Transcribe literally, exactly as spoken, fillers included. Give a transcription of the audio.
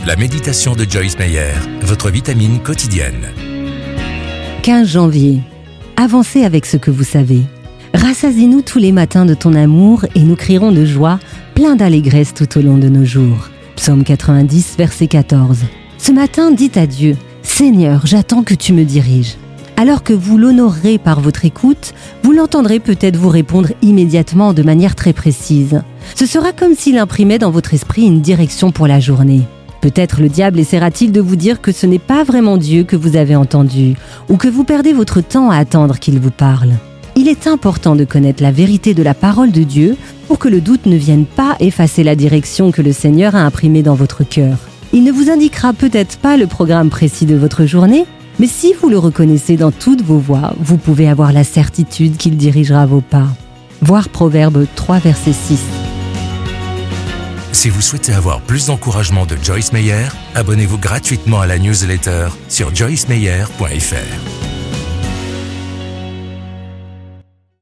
La méditation de Joyce Meyer, votre vitamine quotidienne. quinze janvier. Avancez avec ce que vous savez. Rassasie-nous tous les matins de ton amour et nous crierons de joie, plein d'allégresse tout au long de nos jours. Psaume quatre-vingt-dix, verset quatorze. Ce matin, dites à Dieu, « Seigneur, j'attends que tu me diriges ». Alors que vous l'honorerez par votre écoute, vous l'entendrez peut-être vous répondre immédiatement de manière très précise. Ce sera comme s'il imprimait dans votre esprit une direction pour la journée. Peut-être le diable essaiera-t-il de vous dire que ce n'est pas vraiment Dieu que vous avez entendu, ou que vous perdez votre temps à attendre qu'il vous parle. Il est important de connaître la vérité de la parole de Dieu pour que le doute ne vienne pas effacer la direction que le Seigneur a imprimée dans votre cœur. Il ne vous indiquera peut-être pas le programme précis de votre journée, mais si vous le reconnaissez dans toutes vos voies, vous pouvez avoir la certitude qu'il dirigera vos pas. Voir Proverbe trois, verset six. Si vous souhaitez avoir plus d'encouragement de Joyce Meyer, abonnez-vous gratuitement à la newsletter sur joyce meyer point f r.